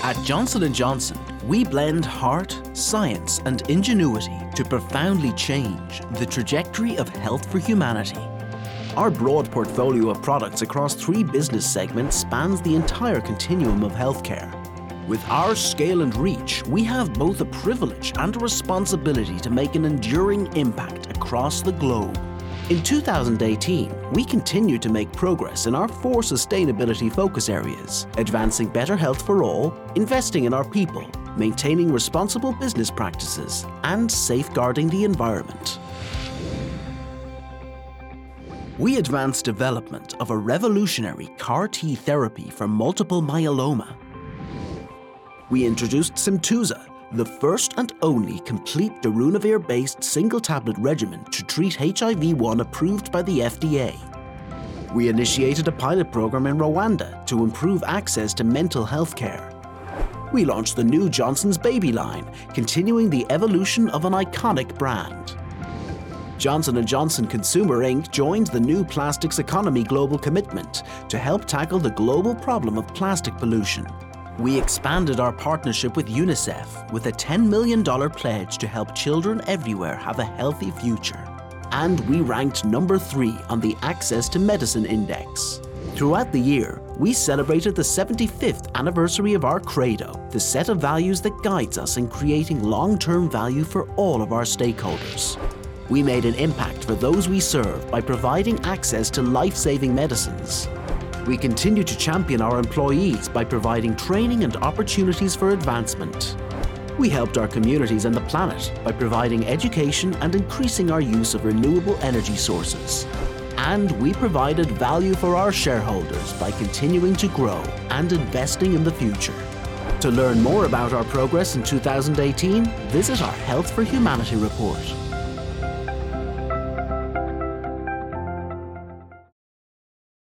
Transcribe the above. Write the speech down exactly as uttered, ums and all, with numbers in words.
At Johnson and Johnson, we blend heart, science, and ingenuity to profoundly change the trajectory of health for humanity. Our broad portfolio of products across three business segments spans the entire continuum of healthcare. With our scale and reach, we have both a privilege and a responsibility to make an enduring impact across the globe. In two thousand eighteen, we continued to make progress in our four sustainability focus areas: advancing better health for all, investing in our people, maintaining responsible business practices, and safeguarding the environment. We advanced development of a revolutionary C A R T therapy for multiple myeloma. We introduced Simtuza, the first and only complete darunavir-based single-tablet regimen to treat H I V one approved by the F D A. We initiated a pilot program in Rwanda to improve access to mental health care. We launched the new Johnson's Baby line, continuing the evolution of an iconic brand. Johnson and Johnson Consumer Incorporated joined the New Plastics Economy Global Commitment to help tackle the global problem of plastic pollution. We expanded our partnership with UNICEF with a ten million dollars pledge to help children everywhere have a healthy future. And we ranked number three on the Access to Medicine Index. Throughout the year, we celebrated the seventy-fifth anniversary of our Credo, the set of values that guides us in creating long-term value for all of our stakeholders. We made an impact for those we serve by providing access to life-saving medicines. We continue to champion our employees by providing training and opportunities for advancement. We helped our communities and the planet by providing education and increasing our use of renewable energy sources. And we provided value for our shareholders by continuing to grow and investing in the future. To learn more about our progress in two thousand eighteen, visit our Health for Humanity report.